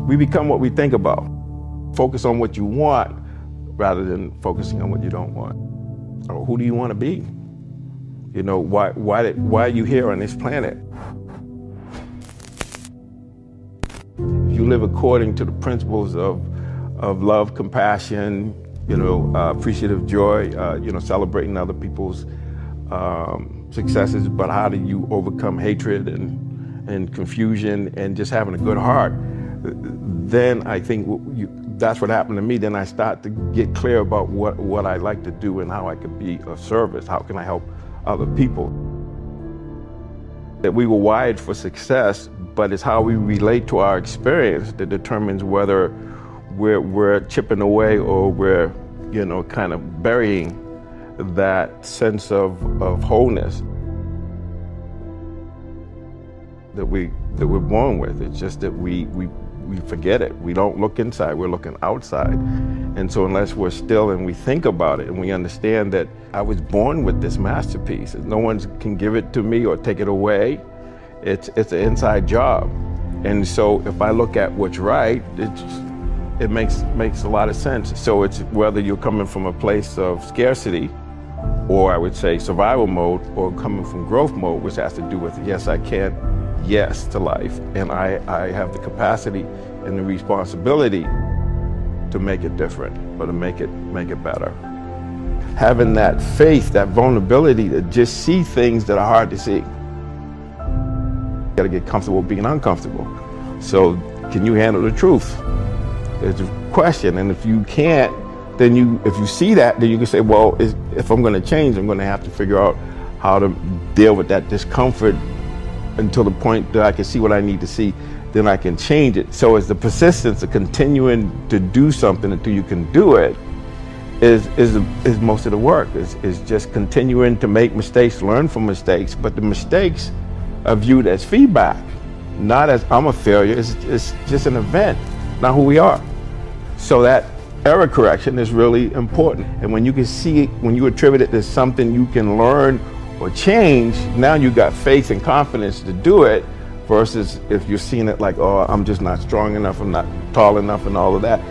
We become what we think about. Focus on what you want rather than focusing on what you don't want. Or who do you want to be? You know, why are you here on this planet? If you live according to the principles of love, compassion, you know, appreciative joy, you know, celebrating other people's successes, but how do you overcome hatred and confusion and just having a good heart, then I think that's what happened to me. Then I start to get clear about what I like to do and how I could be of service. How can I help other people? That we were wired for success, but it's how we relate to our experience that determines whether we're chipping away or we're, you know, kind of burying that sense of wholeness that we're born with. It's just that we forget it. We don't look inside, we're looking outside. And so unless we're still and we think about it and we understand that I was born with this masterpiece, no one can give it to me or take it away. It's an inside job. And so if I look at what's right, it makes a lot of sense. So it's whether you're coming from a place of scarcity, or I would say survival mode, or coming from growth mode, which has to do with yes, I can, yes to life, and I have the capacity and the responsibility to make it different, or to make it better. Having that faith, that vulnerability to just see things that are hard to see. You gotta get comfortable being uncomfortable. So can you handle the truth? It's a question, and if you can't, then if you see that, then you can say, well, if I'm gonna change, I'm gonna have to figure out how to deal with that discomfort until the point that I can see what I need to see, then I can change it. So it's the persistence of continuing to do something until you can do it is most of the work, is just continuing to make mistakes, learn from mistakes, but the mistakes are viewed as feedback, not as I'm a failure. It's just an event, not who we are. So that error correction is really important. And when you can see, when you attribute it to something you can learn or change, now you got faith and confidence to do it, versus if you're seeing it like, oh, I'm just not strong enough, I'm not tall enough and all of that.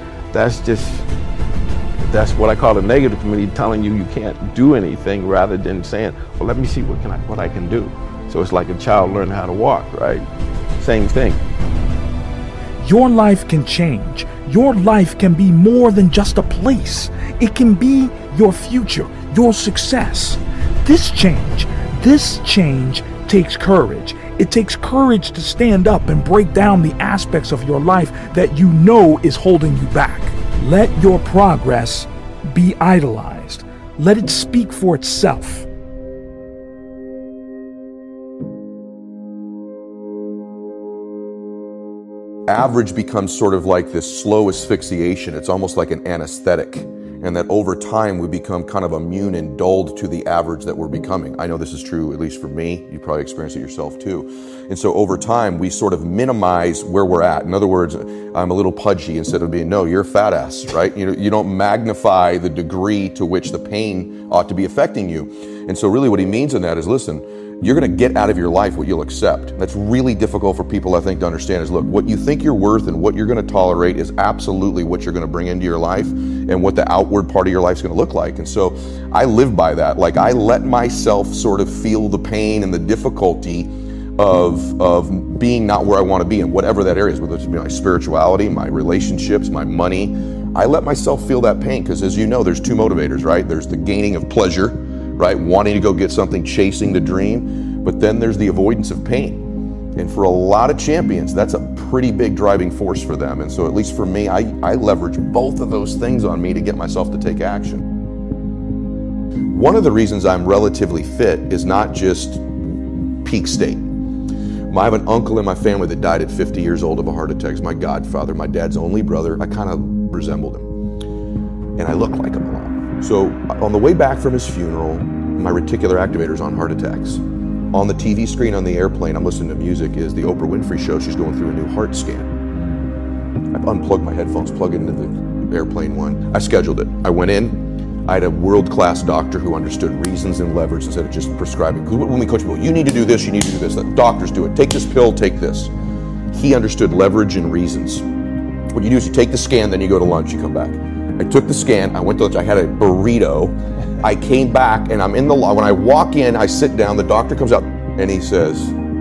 That's what I call the negative committee telling you can't do anything, rather than saying, well, let me see what I can do. So it's like a child learning how to walk, right? Same thing. Your life can change. Your life can be more than just a place. It can be your future, your success. This change takes courage. It takes courage to stand up and break down the aspects of your life that you know is holding you back. Let your progress be idolized. Let it speak for itself. Average becomes sort of like this slow asphyxiation. It's almost like an anesthetic. And that over time we become kind of immune and dulled to the average that we're becoming. I know this is true, at least for me. You probably experience it yourself too. And so over time we sort of minimize where we're at. In other words, I'm a little pudgy instead of being, no, you're a fat ass, right? You don't magnify the degree to which the pain ought to be affecting you. And so really what he means in that is, listen, you're going to get out of your life what you'll accept. That's really difficult for people, I think, to understand is, look, what you think you're worth and what you're going to tolerate is absolutely what you're going to bring into your life and what the outward part of your life is going to look like. And so I live by that. Like, I let myself sort of feel the pain and the difficulty of being not where I want to be in whatever that area is, whether it's my spirituality, my relationships, my money. I let myself feel that pain because, as you know, there's two motivators, right? There's the gaining of pleasure, right? Wanting to go get something, chasing the dream. But then there's the avoidance of pain. And for a lot of champions, that's a pretty big driving force for them. And so at least for me, I leverage both of those things on me to get myself to take action. One of the reasons I'm relatively fit is not just peak state. I have an uncle in my family that died at 50 years old of a heart attack. He's my godfather, my dad's only brother. I kind of resembled him. And I look like him a lot. So on the way back from his funeral, my reticular activator's on heart attacks. On the TV screen on the airplane, I'm listening to music, is the Oprah Winfrey Show. She's going through a new heart scan. I've unplugged my headphones, plugged into the airplane one. I scheduled it. I went in. I had a world-class doctor who understood reasons and leverage instead of just prescribing. When we coach people, you need to do this, you need to do this. The doctors do it. Take this pill, take this. He understood leverage and reasons. What you do is you take the scan, then you go to lunch, you come back. I took the scan, I went to lunch, I had a burrito. I came back and I'm in the when I walk in, I sit down, the doctor comes out and he says,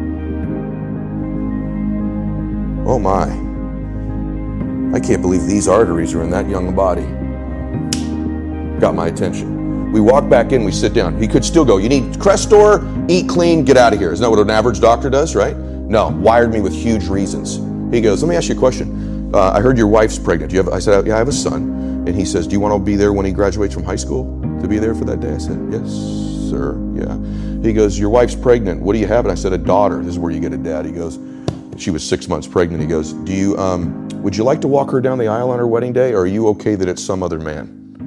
"Oh my, I can't believe these arteries are in that young body." Got my attention. We walk back in, we sit down. He could still go, "You need Crestor, eat clean, get out of here." Isn't that what an average doctor does, right? No, wired me with huge reasons. He goes, "Let me ask you a question. I heard your wife's pregnant. I said, "Yeah, I have a son." And he says, "Do you want to be there when he graduates from high school? To be there for that day?" I said, "Yes, sir, yeah." He goes, "Your wife's pregnant. What do you have?" And I said, "A daughter." This is where you get a dad. He goes, she was 6 months pregnant. He goes, "Do you, would you like to walk her down the aisle on her wedding day, or are you okay that it's some other man?"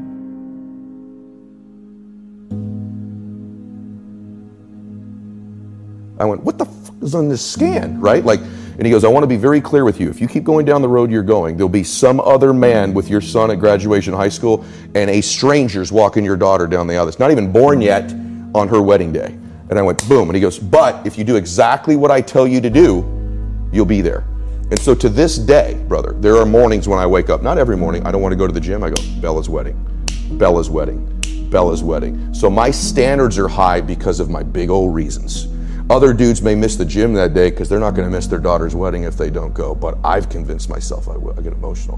I went, "What the fuck is on this scan?" Right? Like, and he goes, "I want to be very clear with you. If you keep going down the road you're going, there'll be some other man with your son at graduation high school, and a stranger's walking your daughter down the aisle that's not even born yet on her wedding day." And I went, boom. And he goes, "But if you do exactly what I tell you to do, you'll be there." And so to this day, brother, there are mornings when I wake up, not every morning, I don't want to go to the gym. I go, "Bella's wedding, Bella's wedding, Bella's wedding." So my standards are high because of my big old reasons. Other dudes may miss the gym that day because they're not going to miss their daughter's wedding if they don't go. But I've convinced myself I will. I get emotional.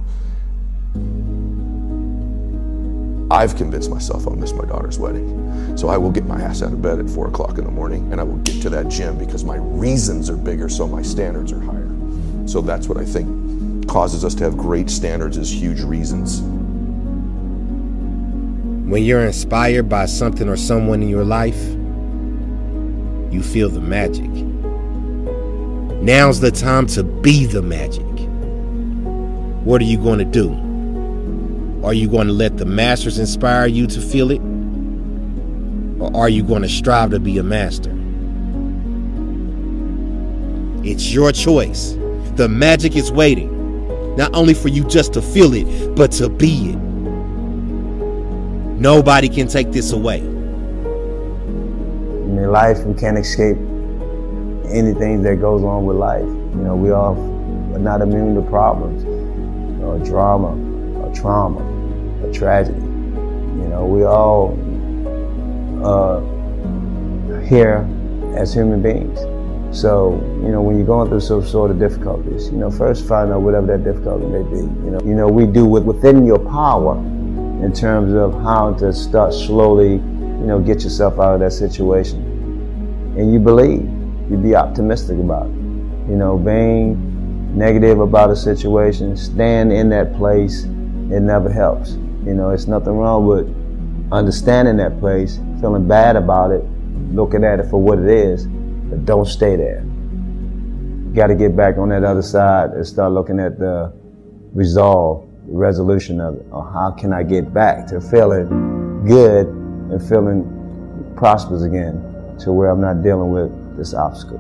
I've convinced myself I'll miss my daughter's wedding. So I will get my ass out of bed at 4 o'clock in the morning and I will get to that gym because my reasons are bigger, so my standards are higher. So that's what I think causes us to have great standards, is huge reasons. When you're inspired by something or someone in your life, you feel the magic. Now's the time to be the magic. What are you going to do? Are you going to let the masters inspire you to feel it? Or are you going to strive to be a master? It's your choice. The magic is waiting, not only for you just to feel it, but to be it. Nobody can take this away. In life, we can't escape anything that goes on with life. You know, we all are not immune to problems, you know, drama, or trauma, or tragedy. You know, we all are here as human beings. So, you know, when you're going through some sort of difficulties, you know, first find out whatever that difficulty may be. You know, we do within your power in terms of how to start slowly, you know, get yourself out of that situation. And you believe, you be optimistic about it. You know, being negative about a situation, stand in that place, it never helps. You know, it's nothing wrong with understanding that place, feeling bad about it, looking at it for what it is, but don't stay there. You got to get back on that other side and start looking at the resolve, the resolution of it, or how can I get back to feeling good and feeling prosperous again, to where I'm not dealing with this obstacle.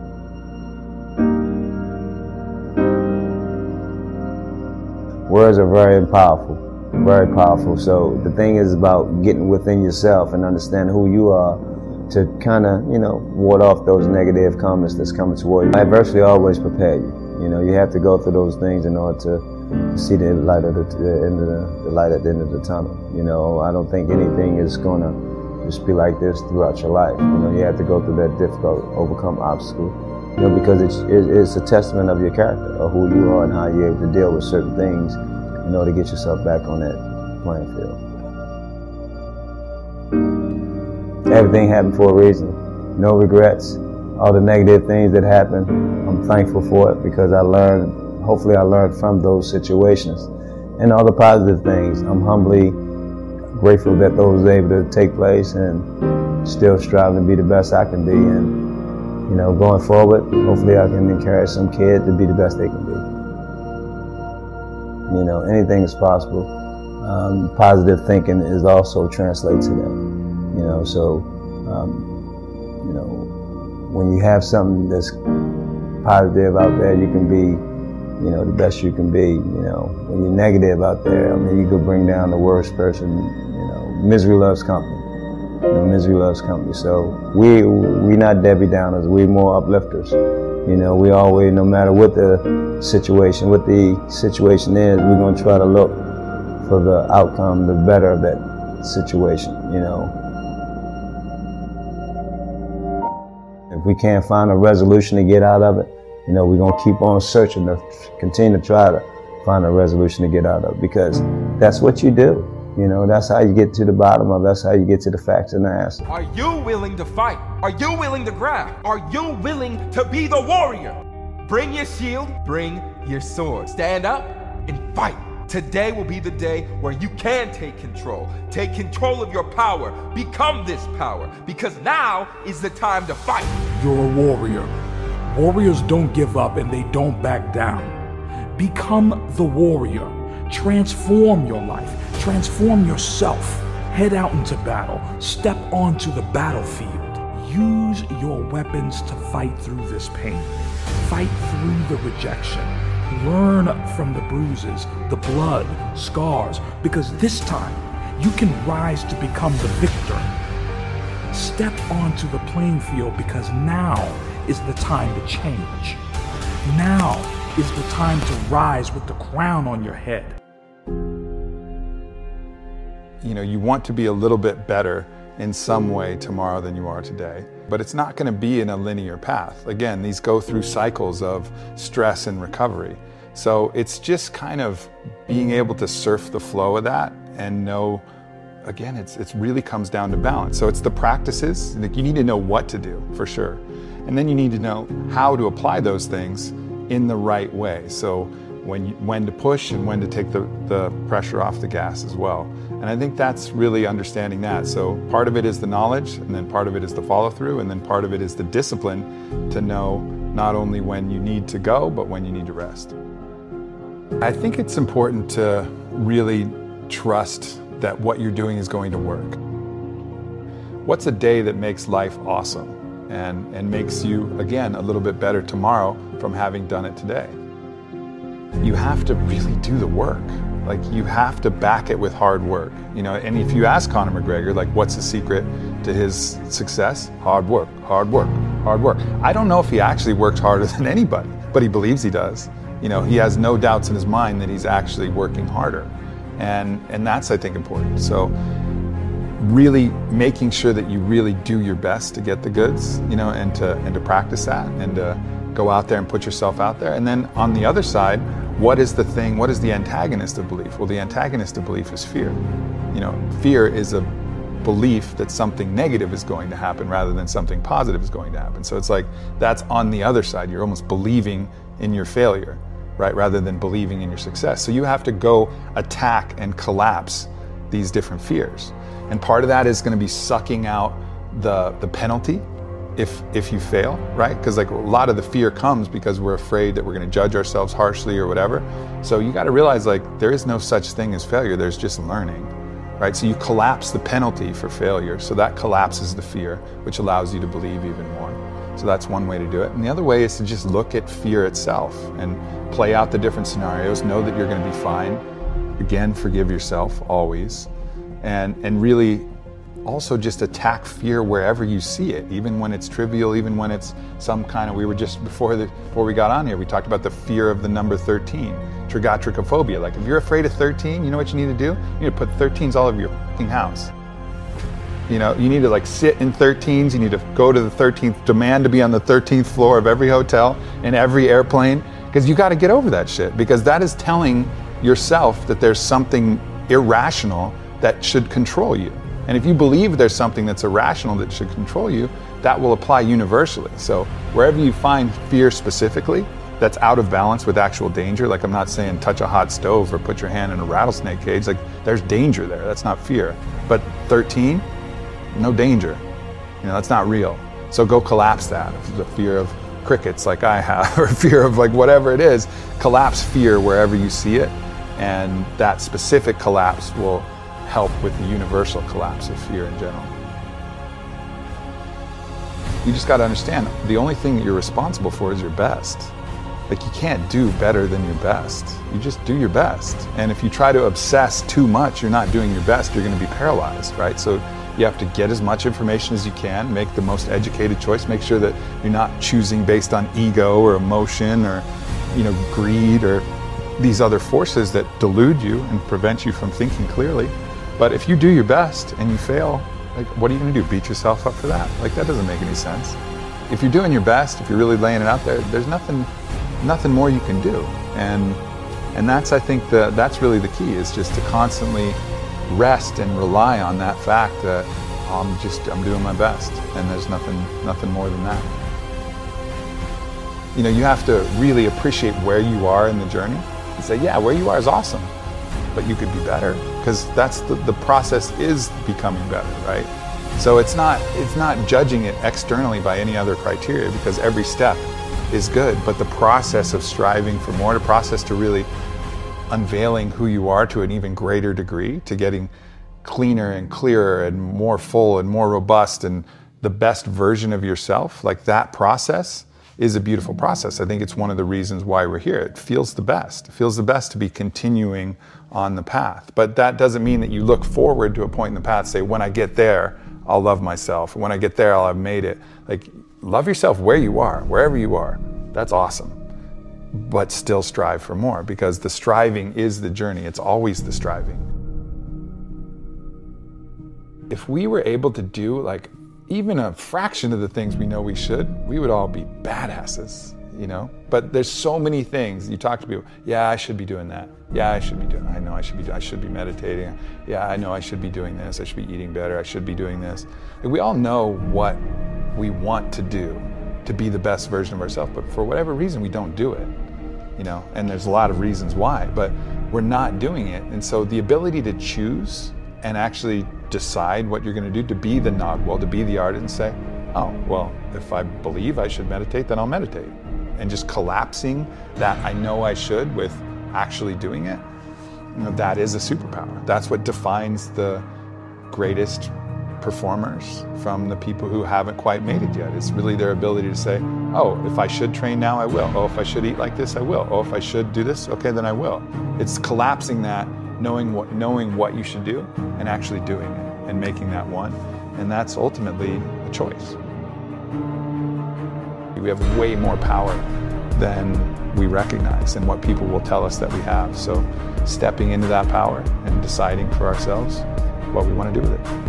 Words are very powerful, very powerful. So the thing is about getting within yourself and understanding who you are to kind of, you know, ward off those negative comments that's coming toward you. Adversity always prepare you. You know, you have to go through those things in order to see the light at the end of the light at the end of the tunnel. You know, I don't think anything is going to just be like this throughout your life. You know, you have to go through that difficult, overcome obstacle, you know, because it's a testament of your character, of who you are and how you're able to deal with certain things in order to get yourself back on that playing field. Everything happened for a reason. No regrets. All the negative things that happened, I'm thankful for it because hopefully I learned from those situations. And all the positive things, I'm humbly grateful that those were able to take place and still striving to be the best I can be. And, you know, going forward, hopefully I can encourage some kid to be the best they can be. You know, anything is possible. Positive thinking is also translated to that. You know, so, you know, when you have something that's positive out there, you can be, you know, the best you can be. You know, when you're negative out there, I mean, you could bring down the worst person. You know, misery loves company. You know, misery loves company. So we're not Debbie Downers. We're more uplifters. You know, we always, no matter what the situation is, we're going to try to look for the outcome, the better of that situation, you know. If we can't find a resolution to get out of it, you know, we're going to keep on searching to continue to try to find a resolution to get out of it, because that's what you do. You know, that's how you get to the bottom of it. That's how you get to the facts and the answer. Are you willing to fight? Are you willing to grab? Are you willing to be the warrior? Bring your shield, bring your sword. Stand up and fight. Today will be the day where you can take control. Take control of your power. Become this power, because now is the time to fight. You're a warrior. Warriors don't give up and they don't back down. Become the warrior. Transform your life. Transform yourself. Head out into battle. Step onto the battlefield. Use your weapons to fight through this pain. Fight through the rejection. Learn from the bruises, the blood, scars, because this time you can rise to become the victor. Step onto the playing field, because now is the time to change. Now is the time to rise with the crown on your head. You know, you want to be a little bit better in some way tomorrow than you are today, but it's not going to be in a linear path. Again, these go through cycles of stress and recovery. So it's just kind of being able to surf the flow of that and know, again, it really comes down to balance. So it's the practices. Like, you need to know what to do for sure. And then you need to know how to apply those things in the right way. So when to push and when to take the pressure off the gas as well. And I think that's really understanding that. So part of it is the knowledge, and then part of it is the follow through, and then part of it is the discipline to know not only when you need to go, but when you need to rest. I think it's important to really trust that what you're doing is going to work. What's a day that makes life awesome and makes you, again, a little bit better tomorrow from having done it today? You have to really do the work. Like, you have to back it with hard work, you know. And if you ask Conor McGregor, like, what's the secret to his success? Hard work, hard work, hard work. I don't know if he actually works harder than anybody, but he believes he does. You know, he has no doubts in his mind that he's actually working harder. And that's, I think, important. So really making sure that you really do your best to get the goods, you know, and to practice that, and to go out there and put yourself out there. And then on the other side, what is the antagonist of belief? Well, the antagonist of belief is fear. You know, fear is a belief that something negative is going to happen rather than something positive is going to happen. So it's like, that's on the other side. You're almost believing in your failure, right? Rather than believing in your success. So you have to go attack and collapse these different fears. And part of that is going to be sucking out the penalty if you fail, right? Because like, a lot of the fear comes because we're afraid that we're going to judge ourselves harshly or whatever. So you got to realize, like, there is no such thing as failure. There's just learning, right? So you collapse the penalty for failure. So that collapses the fear, which allows you to believe even more. So that's one way to do it. And the other way is to just look at fear itself and play out the different scenarios, know that you're going to be fine. Again, forgive yourself always. And really also just attack fear wherever you see it, even when it's trivial, even when it's some kind of, we were just, before we got on here, we talked about the fear of the number 13, trigotricophobia. Like, if you're afraid of 13, you know what you need to do? You need to put 13s all over your fucking house. You know, you need to like sit in 13s, you need to go to the 13th, demand to be on the 13th floor of every hotel and every airplane, because you got to get over that shit, because that is telling yourself that there's something irrational that should control you. And if you believe there's something that's irrational that should control you, that will apply universally. So wherever you find fear specifically that's out of balance with actual danger, like, I'm not saying touch a hot stove or put your hand in a rattlesnake cage, like, there's danger there, that's not fear. But 13, no danger, you know, that's not real. So go collapse that. If it's a fear of crickets like I have, or fear of like whatever it is, collapse fear wherever you see it, and that specific collapse will help with the universal collapse of fear in general. You just got to understand, the only thing that you're responsible for is your best. Like, you can't do better than your best. You just do your best. And if you try to obsess too much, you're not doing your best, you're going to be paralyzed, right? So You have to get as much information as you can, make the most educated choice, make sure that you're not choosing based on ego or emotion or, greed or these other forces that delude you and prevent you from thinking clearly. But if you do your best and you fail, what are you going to do? Beat yourself up for that? That doesn't make any sense. If you're doing your best, if you're really laying it out there, there's nothing more you can do. And that's, I think, that's really the key, is just to constantly rest and rely on that fact that I'm doing my best, and there's nothing more than that. You have to really appreciate where you are in the journey and say, yeah, where you are is awesome, but you could be better, because that's the process is becoming better, right? So it's not judging it externally by any other criteria, because every step is good, but the process of striving for more, the process to really unveiling who you are to an even greater degree, to getting cleaner and clearer and more full and more robust and the best version of yourself, that process is a beautiful process. I think it's one of the reasons why we're here. It feels the best. It feels the best to be continuing on the path. But that doesn't mean that you look forward to a point in the path, say, when I get there, I'll love myself. When I get there, I'll have made it. Love yourself where you are, wherever you are. That's awesome. But still strive for more, because the striving is the journey. It's always the striving. If we were able to do even a fraction of the things we know we should, we would all be badasses, But there's so many things. You talk to people, yeah, I should be doing that. Yeah, I should be doing, I know I should be meditating. Yeah, I know I should be doing this. I should be eating better. I should be doing this. We all know what we want to do to be the best version of ourselves, but for whatever reason, we don't do it, and there's a lot of reasons why, but we're not doing it. And so the ability to choose and actually decide what you're going to do, to be the Nagwal, to be the artist, and say, oh, well, if I believe I should meditate, then I'll meditate. And just collapsing that I know I should with actually doing it, that is a superpower. That's what defines the greatest performers from the people who haven't quite made it yet. It's really their ability to say, oh, if I should train now, I will. Oh, if I should eat like this, I will. Oh, if I should do this, okay, then I will. It's collapsing that, knowing what you should do and actually doing it and making that one. And that's ultimately a choice. We have way more power than we recognize and what people will tell us that we have. So stepping into that power and deciding for ourselves what we want to do with it.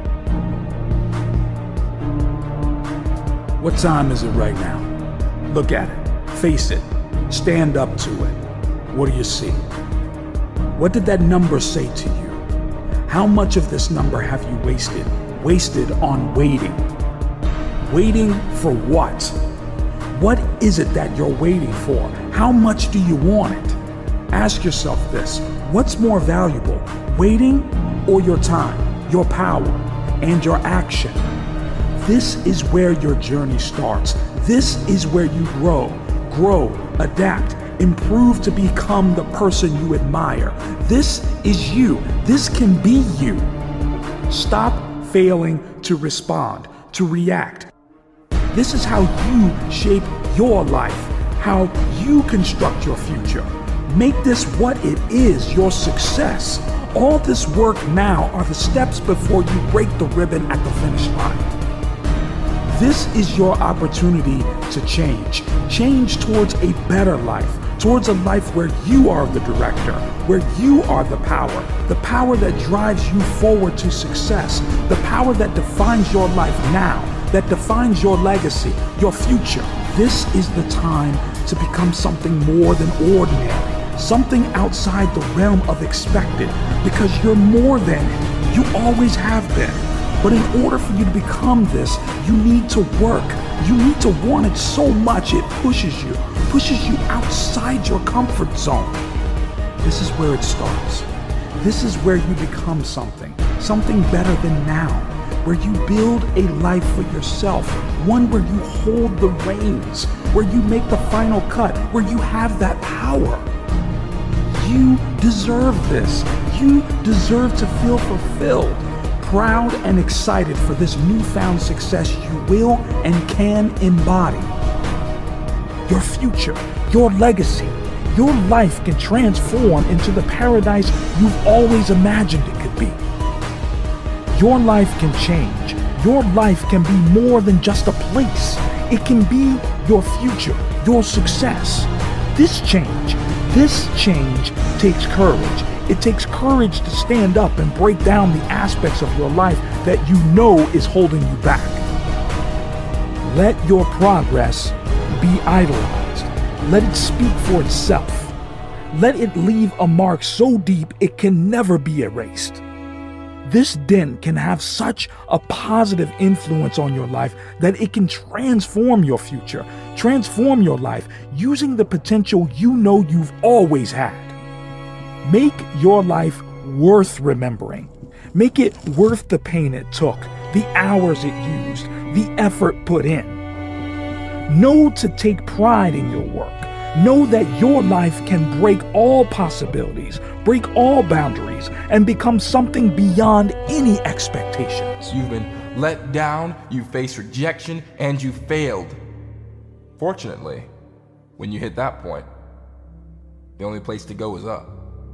What time is it right now? Look at it, face it, stand up to it. What do you see? What did that number say to you? How much of this number have you wasted? Wasted on waiting. Waiting for what? What is it that you're waiting for? How much do you want it? Ask yourself this. What's more valuable, waiting or your time, your power, and your action? This is where your journey starts. This is where you grow, adapt, improve to become the person you admire. This is you. This can be you. Stop failing to respond, to react. This is how you shape your life, how you construct your future. Make this what it is, your success. All this work now are the steps before you break the ribbon at the finish line. This is your opportunity to change towards a better life, towards a life where you are the director, where you are the power that drives you forward to success, the power that defines your life now, that defines your legacy, your future. This is the time to become something more than ordinary, something outside the realm of expected, because you're more than it. You always have been. But in order for you to become this, you need to work. You need to want it so much it pushes you outside your comfort zone. This is where it starts. This is where you become something better than now, where you build a life for yourself, one where you hold the reins, where you make the final cut, where you have that power. You deserve this. You deserve to feel fulfilled, proud and excited for this newfound success you will and can embody. Your future, your legacy, your life can transform into the paradise you've always imagined it could be. your life can change. Your life can be more than just a place. It can be your future, your success. This change takes courage. It takes courage to stand up and break down the aspects of your life that you know is holding you back. Let your progress be idolized. Let it speak for itself. Let it leave a mark so deep it can never be erased. This dent can have such a positive influence on your life that it can transform your future, transform your life, using the potential you know you've always had. Make your life worth remembering. Make it worth the pain it took, the hours it used, the effort put in. Know to take pride in your work. Know that your life can break all possibilities, break all boundaries, and become something beyond any expectations. You've been let down, you faced rejection, and you failed. Fortunately, when you hit that point, the only place to go is up.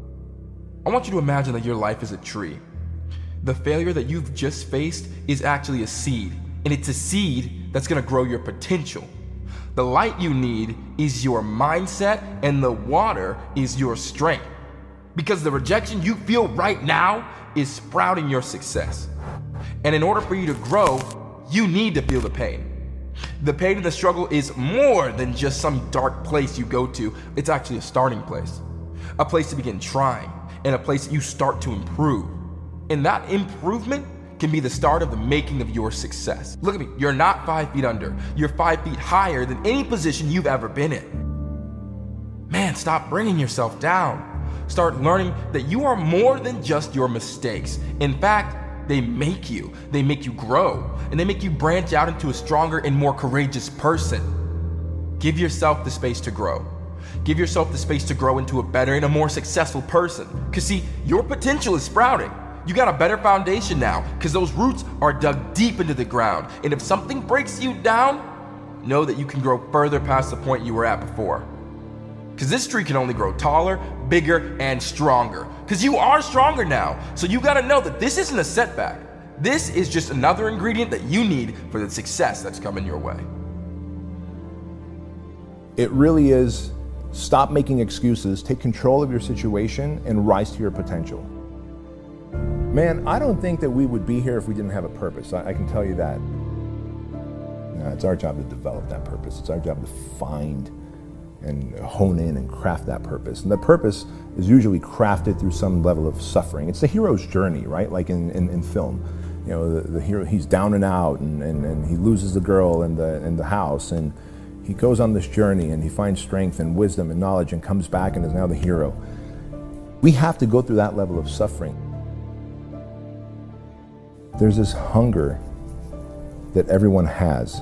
I want you to imagine that your life is a tree. The failure that you've just faced is actually a seed, and it's a seed that's going to grow your potential. The light you need is your mindset, and the water is your strength. Because the rejection you feel right now is sprouting your success. And in order for you to grow, you need to feel the pain. The pain and the struggle is more than just some dark place you go to. It's actually a starting place. A place to begin trying, and a place that you start to improve. And that improvement can be the start of the making of your success. Look at me, you're not 5 feet under. You're 5 feet higher than any position you've ever been in. Man, stop bringing yourself down. Start learning that you are more than just your mistakes. In fact, they make you grow, and they make you branch out into a stronger and more courageous person. Give yourself the space to grow. Give yourself the space to grow into a better and a more successful person. Because see, your potential is sprouting. You got a better foundation now, because those roots are dug deep into the ground. And if something breaks you down, know that you can grow further past the point you were at before. Because this tree can only grow taller, bigger, and stronger. Because you are stronger now. So you got to know that this isn't a setback. This is just another ingredient that you need for the success that's coming your way. It really is, stop making excuses, take control of your situation, and rise to your potential. Man, I don't think that we would be here if we didn't have a purpose. I can tell you that. It's our job to develop that purpose. It's our job to find and hone in and craft that purpose. And the purpose is usually crafted through some level of suffering. It's the hero's journey, right? Like in film. You know, the hero, he's down and out, and he loses the girl in the house, and he goes on this journey, and he finds strength and wisdom and knowledge and comes back and is now the hero. We have to go through that level of suffering. There's this hunger that everyone has,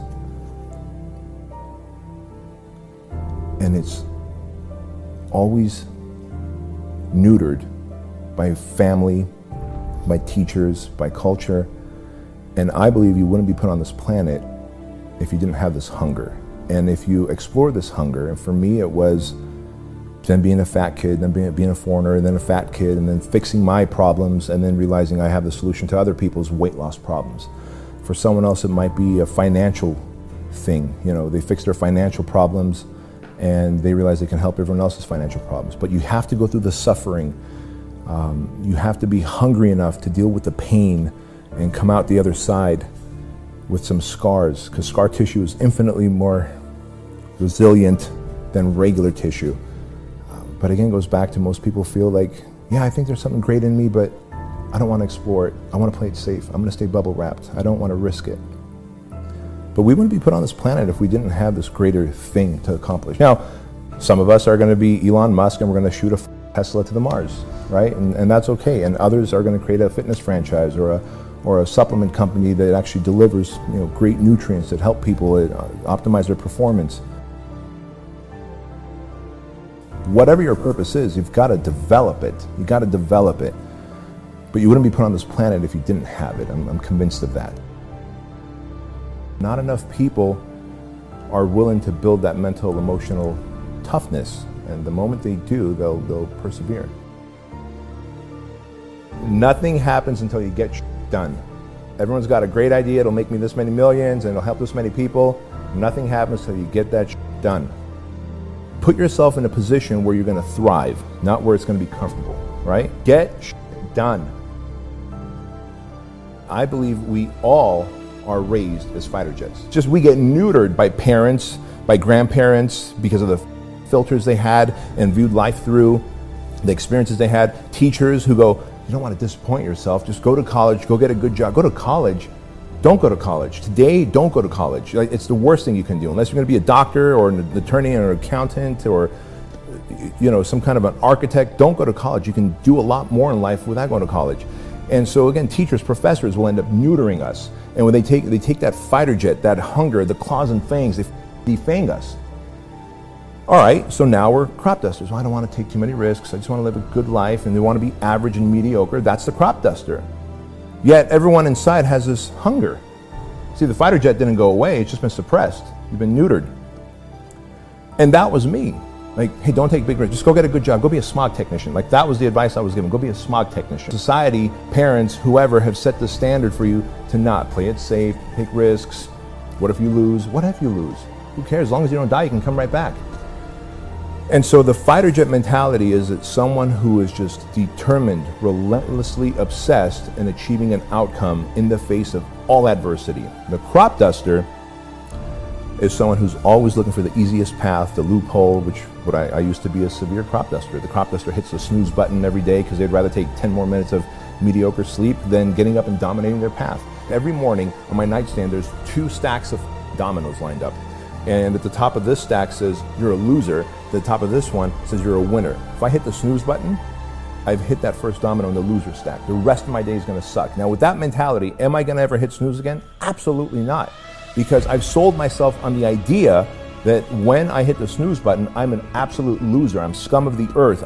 and it's always neutered by family, by teachers, by culture. And I believe you wouldn't be put on this planet if you didn't have this hunger. And if you explore this hunger, and for me it was then being a fat kid, then being a foreigner, and then a fat kid, and then fixing my problems, and then realizing I have the solution to other people's weight loss problems. For someone else, it might be a financial thing. You know, they fix their financial problems, and they realize they can help everyone else's financial problems. But you have to go through the suffering. You have to be hungry enough to deal with the pain and come out the other side with some scars, because scar tissue is infinitely more resilient than regular tissue. But again, it goes back to most people feel like, yeah, I think there's something great in me, but I don't want to explore it. I want to play it safe. I'm going to stay bubble wrapped. I don't want to risk it. But we wouldn't be put on this planet if we didn't have this greater thing to accomplish. Now, some of us are going to be Elon Musk and we're going to shoot a Tesla to the Mars, right? And that's okay. And others are going to create a fitness franchise or a supplement company that actually delivers, you know, great nutrients that help people optimize their performance. Whatever your purpose is, you've got to develop it. You got to develop it. But you wouldn't be put on this planet if you didn't have it. I'm convinced of that. Not enough people are willing to build that mental, emotional toughness. And the moment they do, they'll persevere. Nothing happens until you get done. Everyone's got a great idea, it'll make me this many millions and it'll help this many people. Nothing happens till you get that done. Put yourself in a position where you're going to thrive, not where it's going to be comfortable, right? Get done. I believe we all are raised as fighter jets. Just we get neutered by parents, by grandparents, because of the filters they had and viewed life through, the experiences they had. Teachers who go, you don't want to disappoint yourself, just go to college, go get a good job. Go to college. Don't go to college. Today, don't go to college. It's the worst thing you can do. Unless you're going to be a doctor or an attorney or an accountant or some kind of an architect, don't go to college. You can do a lot more in life without going to college. And so again, teachers, professors will end up neutering us. And when they take that fighter jet, that hunger, the claws and fangs, they defang us. All right, so now we're crop dusters. Well, I don't want to take too many risks. I just want to live a good life, and they want to be average and mediocre. That's the crop duster. Yet everyone inside has this hunger. See, the fighter jet didn't go away. It's just been suppressed. You've been neutered. And that was me. Like, hey, don't take big risks. Just go get a good job. Go be a smog technician. Like, that was the advice I was given. Go be a smog technician. Society, parents, whoever have set the standard for you to not play it safe, take risks. What if you lose? What if you lose? Who cares? As long as you don't die, you can come right back. And so the fighter jet mentality is that someone who is just determined, relentlessly obsessed in achieving an outcome in the face of all adversity. The crop duster is someone who's always looking for the easiest path, the loophole, what I used to be a severe crop duster. The crop duster hits the snooze button every day because they'd rather take 10 more minutes of mediocre sleep than getting up and dominating their path. Every morning on my nightstand, there's 2 stacks of dominoes lined up. And at the top of this stack says, you're a loser. At the top of this one says, you're a winner. If I hit the snooze button, I've hit that first domino in the loser stack. The rest of my day is going to suck. Now, with that mentality, am I going to ever hit snooze again? Absolutely not. Because I've sold myself on the idea that when I hit the snooze button, I'm an absolute loser. I'm scum of the earth.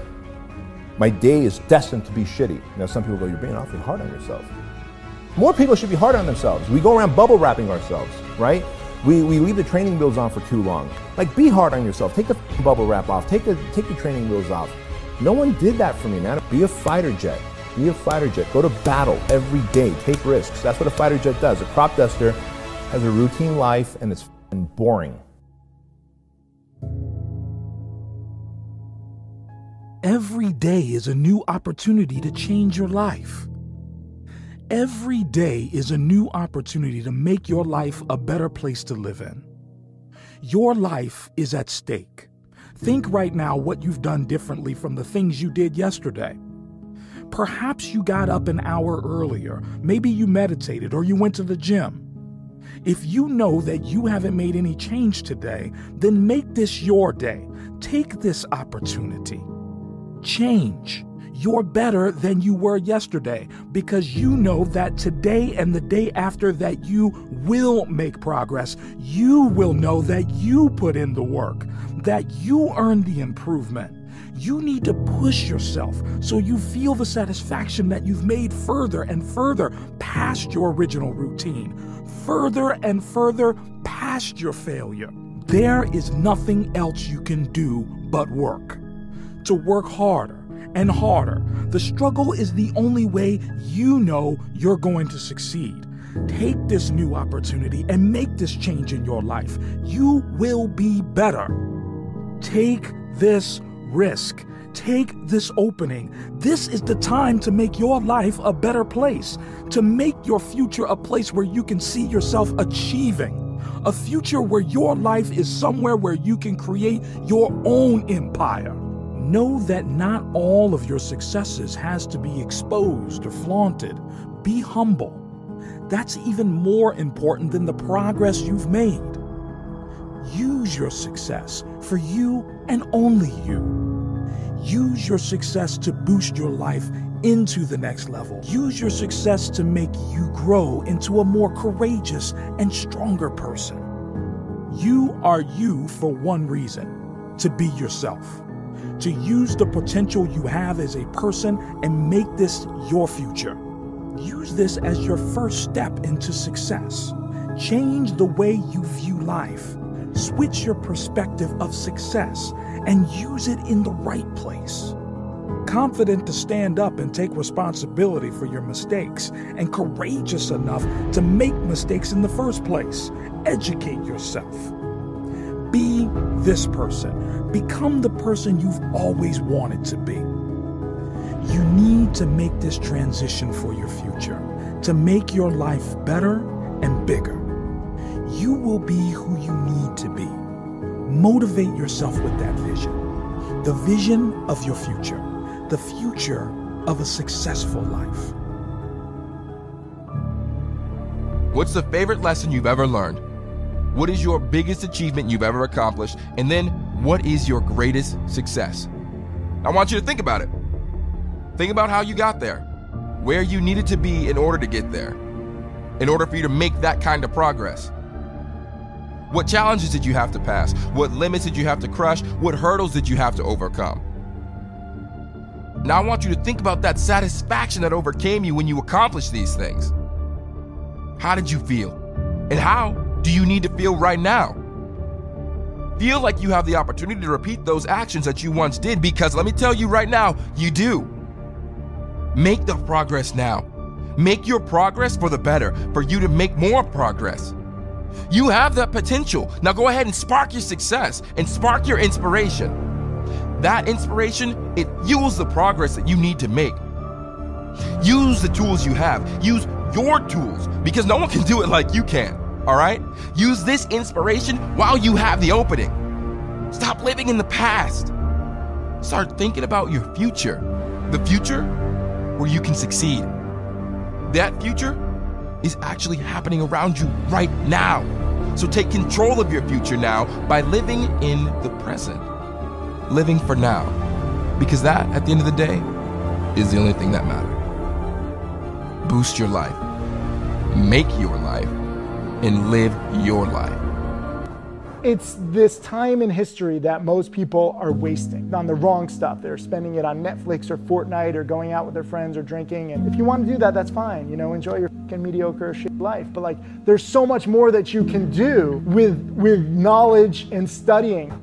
My day is destined to be shitty. Now, some people go, you're being awfully hard on yourself. More people should be hard on themselves. We go around bubble wrapping ourselves, right? We leave the training wheels on for too long. Like, be hard on yourself. Take the bubble wrap off. Take the training wheels off. No one did that for me, man. Be a fighter jet. Be a fighter jet. Go to battle every day. Take risks. That's what a fighter jet does. A crop duster has a routine life, and it's boring. Every day is a new opportunity to change your life. Every day is a new opportunity to make your life a better place to live in. Your life is at stake. Think right now what you've done differently from the things you did yesterday. Perhaps you got up an hour earlier. Maybe you meditated or you went to the gym. If you know that you haven't made any change today, then make this your day. Take this opportunity. Change. You're better than you were yesterday because you know that today and the day after that you will make progress. You will know that you put in the work, that you earned the improvement. You need to push yourself so you feel the satisfaction that you've made further and further past your original routine, further and further past your failure. There is nothing else you can do but work. To work harder and harder. The struggle is the only way you know you're going to succeed. Take this new opportunity and make this change in your life. You will be better. Take this risk. Take this opening. This is the time to make your life a better place, to make your future a place where you can see yourself achieving, a future where your life is somewhere where you can create your own empire. Know that not all of your successes has to be exposed or flaunted. Be humble. That's even more important than the progress you've made. Use your success for you and only you. Use your success to boost your life into the next level. Use your success to make you grow into a more courageous and stronger person. You are you for one reason: to be yourself. To use the potential you have as a person and make this your future. Use this as your first step into success. Change the way you view life. Switch your perspective of success and use it in the right place. confident to stand up and take responsibility for your mistakes, and courageous enough to make mistakes in the first place. Educate yourself. Be this person. Become the person you've always wanted to be. You need to make this transition for your future, to make your life better and bigger. You will be who you need to be. Motivate yourself with that vision. The vision of your future. The future of a successful life. What's the favorite lesson you've ever learned? What is your biggest achievement you've ever accomplished? And then, what is your greatest success? I want you to think about it. Think about how you got there, where you needed to be in order to get there, in order for you to make that kind of progress. What challenges did you have to pass? What limits did you have to crush? What hurdles did you have to overcome? Now I want you to think about that satisfaction that overcame you when you accomplished these things. How did you feel? And how do you need to feel right now? Feel like you have the opportunity to repeat those actions that you once did, because let me tell you right now, you do. Make the progress now. Make your progress for the better, for you to make more progress. You have that potential. Now go ahead and spark your success and spark your inspiration. That inspiration, it fuels the progress that you need to make. Use the tools you have. Use your tools, because no one can do it like you can, all right? Use this inspiration while you have the opening. Stop living in the past. Start thinking about your future, the future where you can succeed. That future is actually happening around you right now. So take control of your future now by living in the present. Living for now. Because that, at the end of the day, is the only thing that matters. Boost your life. Make your life. And live your life. It's this time in history that most people are wasting on the wrong stuff. They're spending it on Netflix or Fortnite or going out with their friends or drinking. And if you want to do that, that's fine. You know, enjoy your fucking mediocre shit life. But like, there's so much more that you can do with knowledge and studying.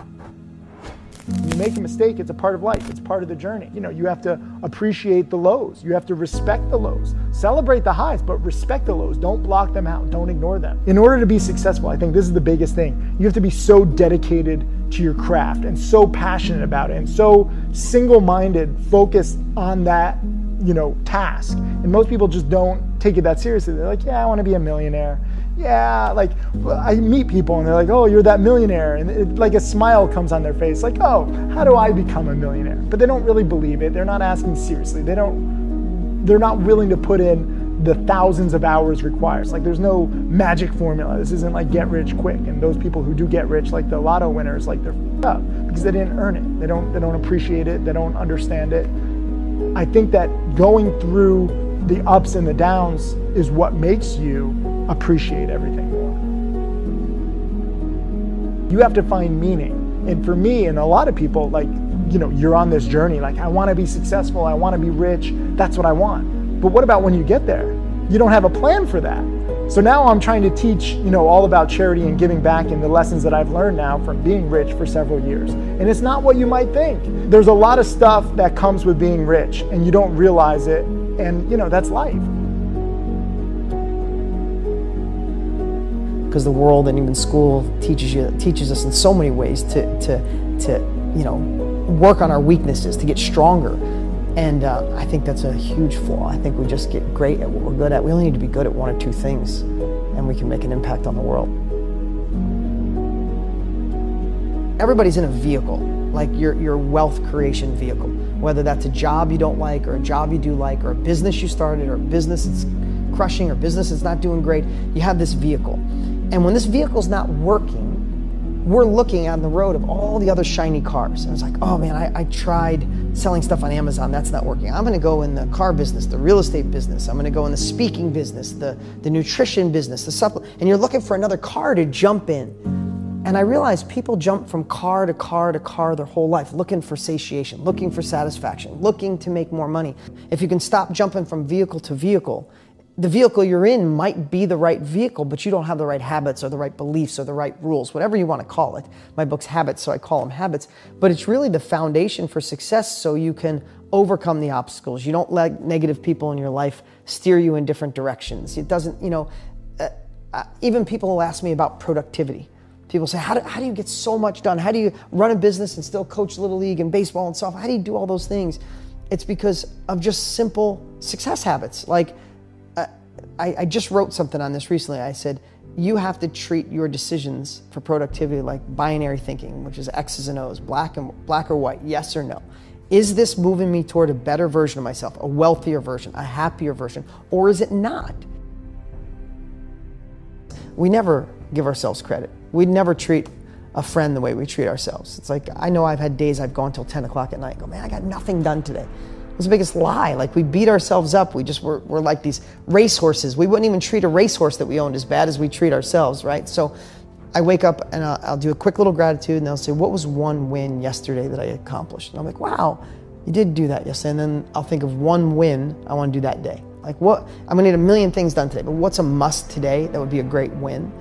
When you make a mistake, it's a part of life. It's part of the journey. You know, you have to appreciate the lows. You have to respect the lows. Celebrate the highs, but respect the lows. Don't block them out. Don't ignore them. In order to be successful, I think this is the biggest thing. You have to be so dedicated to your craft and so passionate about it and so single-minded, focused on that, you know, task. And most people just don't take it that seriously. They're like, yeah, I want to be a millionaire. Yeah, like I meet people and they're like, oh, you're that millionaire. And like a smile comes on their face, like, oh, how do I become a millionaire? But they don't really believe it. They're not asking seriously. They're not willing to put in the thousands of hours required. Like there's no magic formula. This isn't like get rich quick. And those people who do get rich, like the lotto winners, like they're f***ed up because they didn't earn it. They don't appreciate it. They don't understand it. I think that going through the ups and the downs is what makes you appreciate everything more. You have to find meaning. And for me and a lot of people, like, you know, you're on this journey, like, I want to be successful, I want to be rich, that's what I want. But what about when you get there? You don't have a plan for that. So now I'm trying to teach, you know, all about charity and giving back and the lessons that I've learned now from being rich for several years. And it's not what you might think. There's a lot of stuff that comes with being rich and you don't realize it. And, you know, that's life. Because the world and even school teaches us in so many ways to you know, work on our weaknesses, to get stronger. And I think that's a huge flaw. I think we just get great at what we're good at. We only need to be good at one or two things, and we can make an impact on the world. Everybody's in a vehicle, like your wealth creation vehicle. Whether that's a job you don't like, or a job you do like, or a business you started, or a business that's crushing, or business that's not doing great, you have this vehicle. And when this vehicle's not working, we're looking on the road of all the other shiny cars. And it's like, oh man, I tried selling stuff on Amazon, that's not working. I'm gonna go in the car business, the real estate business. I'm gonna go in the speaking business, the nutrition business, the supplement. And you're looking for another car to jump in. And I realized people jump from car to car to car their whole life, looking for satiation, looking for satisfaction, looking to make more money. If you can stop jumping from vehicle to vehicle the vehicle you're in might be the right vehicle, but you don't have the right habits or the right beliefs or the right rules, whatever you want to call it. My book's Habits, so I call them habits. But it's really the foundation for success so you can overcome the obstacles. You don't let negative people in your life steer you in different directions. It doesn't, even people will ask me about productivity. People say, how do you get so much done? How do you run a business and still coach Little League and baseball and softball? How do you do all those things? It's because of just simple success habits. Like, I just wrote something on this recently. I said, you have to treat your decisions for productivity like binary thinking, which is X's and O's, black or white, yes or no. Is this moving me toward a better version of myself, a wealthier version, a happier version, or is it not? We never give ourselves credit. We never treat a friend the way we treat ourselves. It's like, I know I've had days I've gone till 10 o'clock at night and go, man, I got nothing done today. It was the biggest lie. Like, we beat ourselves up. We're like these racehorses. We wouldn't even treat a racehorse that we owned as bad as we treat ourselves, right? So I wake up and I'll do a quick little gratitude, and they'll say, what was one win yesterday that I accomplished? And I'm like, wow, you did do that yesterday. And then I'll think of one win I want to do that day. Like, what? I'm gonna need a million things done today, but what's a must today that would be a great win?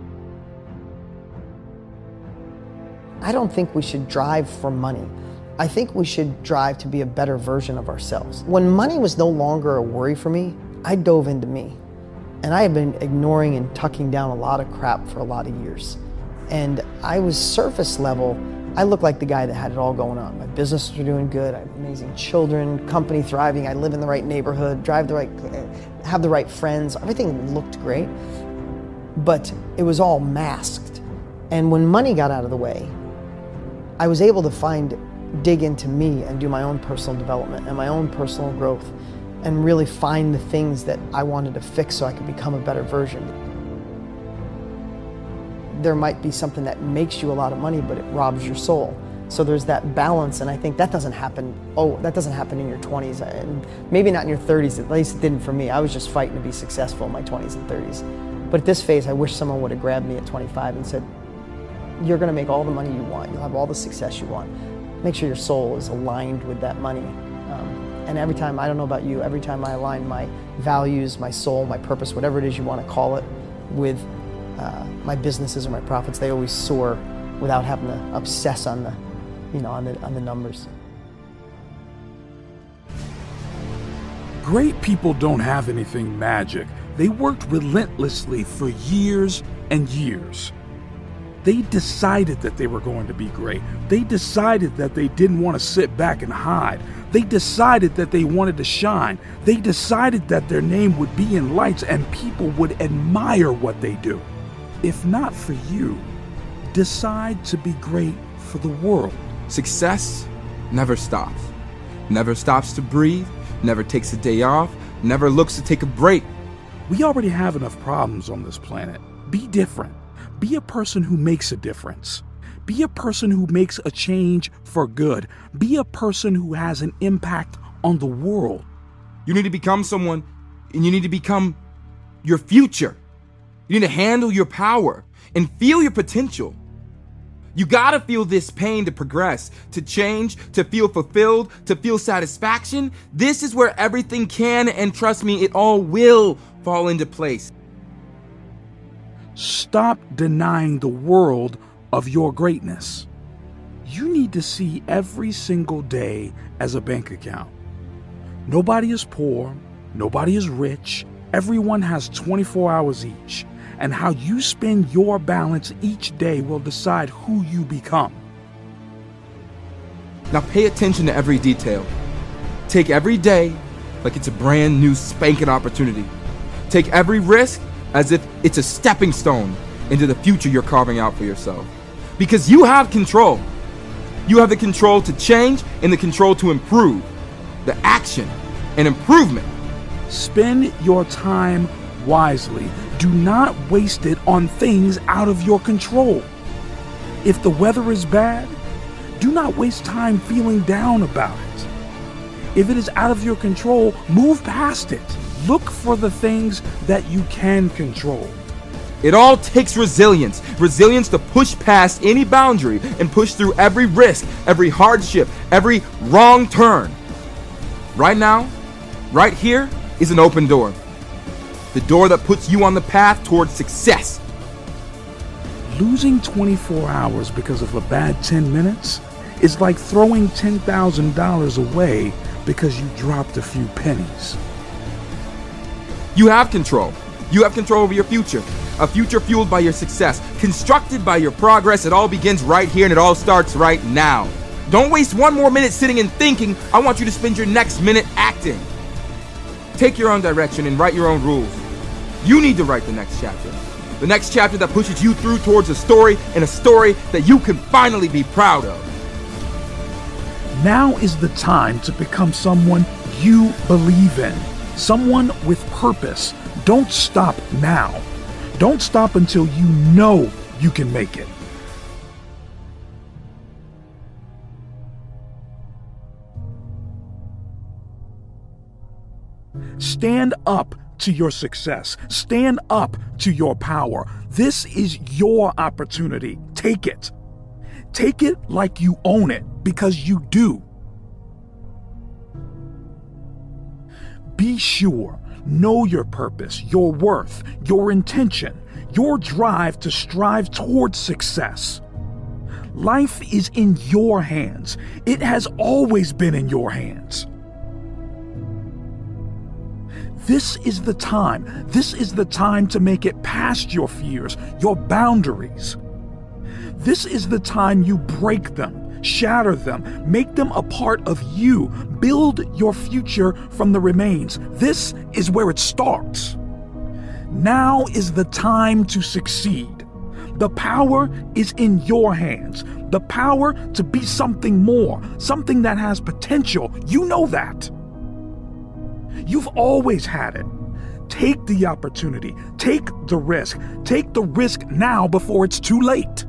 I don't think we should drive for money. I think we should drive to be a better version of ourselves. When money was no longer a worry for me, I dove into me. And I had been ignoring and tucking down a lot of crap for a lot of years. And I was surface level. I looked like the guy that had it all going on. My businesses were doing good. I have amazing children, company thriving. I live in the right neighborhood, have the right friends. Everything looked great, but it was all masked. And when money got out of the way, I was able to dig into me and do my own personal development and my own personal growth and really find the things that I wanted to fix so I could become a better version. There might be something that makes you a lot of money, but it robs your soul. So there's that balance, and I think that doesn't happen. That doesn't happen in your 20s, and maybe not in your 30s. At least it didn't for me. I was just fighting to be successful in my 20s and 30s. But at this phase, I wish someone would have grabbed me at 25 and said, you're going to make all the money you want. You'll have all the success you want. Make sure your soul is aligned with that money. And every time, I don't know about you, every time I align my values, my soul, my purpose, whatever it is you want to call it, with my businesses or my profits, they always soar without having to obsess on the numbers. Great people don't have anything magic. They worked relentlessly for years and years. They decided that they were going to be great. They decided that they didn't want to sit back and hide. They decided that they wanted to shine. They decided that their name would be in lights and people would admire what they do. If not for you, decide to be great for the world. Success never stops. Never stops to breathe, never takes a day off, never looks to take a break. We already have enough problems on this planet. Be different. Be a person who makes a difference. Be a person who makes a change for good. Be a person who has an impact on the world. You need to become someone, and you need to become your future. You need to handle your power and feel your potential. You gotta feel this pain to progress, to change, to feel fulfilled, to feel satisfaction. This is where everything can, and trust me, it all will fall into place. Stop denying the world of your greatness. You need to see every single day as a bank account. Nobody is poor, nobody is rich, everyone has 24 hours each, and how you spend your balance each day will decide who you become. Now pay attention to every detail. Take every day like it's a brand new spanking opportunity. Take every risk as if it's a stepping stone into the future you're carving out for yourself. Because you have control. You have the control to change and the control to improve. The action and improvement. Spend your time wisely. Do not waste it on things out of your control. If the weather is bad, do not waste time feeling down about it. If it is out of your control, move past it. Look for the things that you can control. It all takes resilience. Resilience to push past any boundary and push through every risk, every hardship, every wrong turn. Right now, right here is an open door. The door that puts you on the path towards success. Losing 24 hours because of a bad 10 minutes is like throwing $10,000 away because you dropped a few pennies. You have control. You have control over your future. A future fueled by your success, constructed by your progress. It all begins right here and it all starts right now. Don't waste one more minute sitting and thinking. I want you to spend your next minute acting. Take your own direction and write your own rules. You need to write the next chapter. The next chapter that pushes you through towards a story, and a story that you can finally be proud of. Now is the time to become someone you believe in. Someone with purpose. Don't stop now. Don't stop until you know you can make it. Stand up to your success. Stand up to your power. This is your opportunity. Take it. Take it like you own it, because you do. Be sure. Know your purpose, your worth, your intention, your drive to strive towards success. Life is in your hands. It has always been in your hands. This is the time. This is the time to make it past your fears, your boundaries. This is the time you break them, shatter them, make them a part of you, build your future from the remains. This is where it starts. Now is the time to succeed. The power is in your hands. The power to be something more, something that has potential. You know that. You've always had it. Take the opportunity. Take the risk. Take the risk now before it's too late.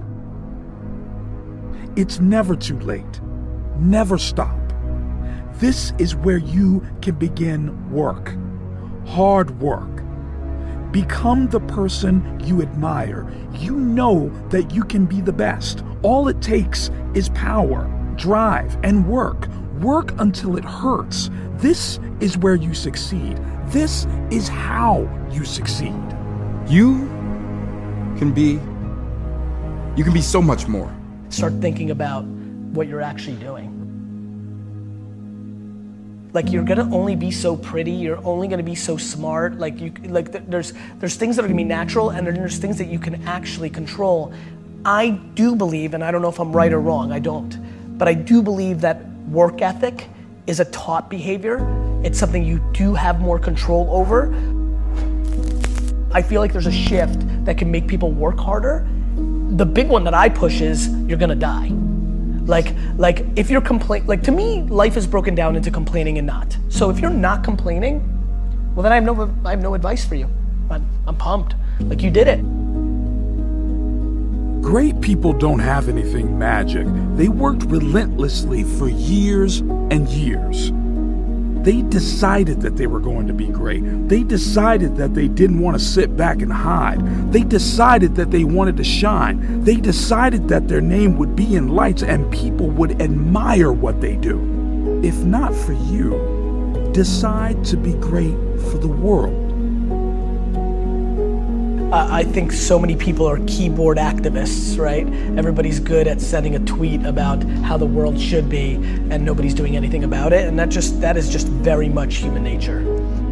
It's never too late. Never stop. This is where you can begin work. Hard work. Become the person you admire. You know that you can be the best. All it takes is power, drive, and work. Work until it hurts. This is where you succeed. This is how you succeed. You can be so much more. Start thinking about what you're actually doing. Like, you're gonna only be so pretty, you're only gonna be so smart, there's things that are gonna be natural, and then there's things that you can actually control. I do believe, and I don't know if I'm right or wrong, I don't, but I do believe that work ethic is a taught behavior. It's something you do have more control over. I feel like there's a shift that can make people work harder. The big one that I push is you're gonna die. Like if you're to me, life is broken down into complaining and not. So if you're not complaining, well then I have no advice for you. I'm pumped. Like, you did it. Great people don't have anything magic. They worked relentlessly for years and years. They decided that they were going to be great. They decided that they didn't want to sit back and hide. They decided that they wanted to shine. They decided that their name would be in lights and people would admire what they do. If not for you, decide to be great for the world. I think so many people are keyboard activists, right? Everybody's good at sending a tweet about how the world should be, and nobody's doing anything about it, and that is just very much human nature.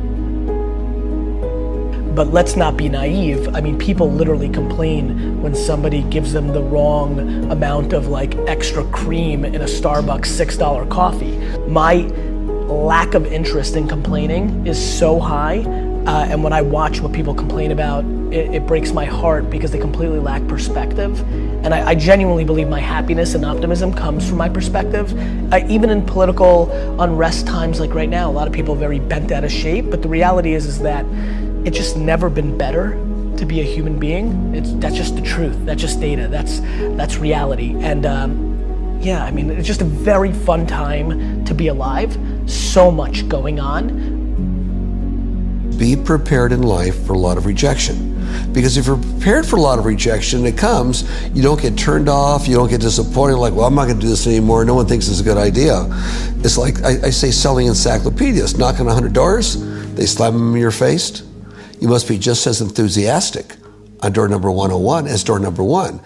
But let's not be naive. I mean, people literally complain when somebody gives them the wrong amount of extra cream in a Starbucks $6 coffee. My lack of interest in complaining is so high, and when I watch what people complain about, it breaks my heart because they completely lack perspective. And I genuinely believe my happiness and optimism comes from my perspective. Even in political unrest times like right now, a lot of people are very bent out of shape, but the reality is that it's just never been better to be a human being. That's just the truth. That's just data. That's reality. And yeah, I mean, it's just a very fun time to be alive. So much going on. Be prepared in life for a lot of rejection. Because if you're prepared for a lot of rejection, it comes, you don't get turned off, you don't get disappointed, like, well, I'm not gonna do this anymore, no one thinks it's a good idea. It's like, I say selling encyclopedias, knock on 100 doors, they slam them in your face. You must be just as enthusiastic on door number 101 as door number 1.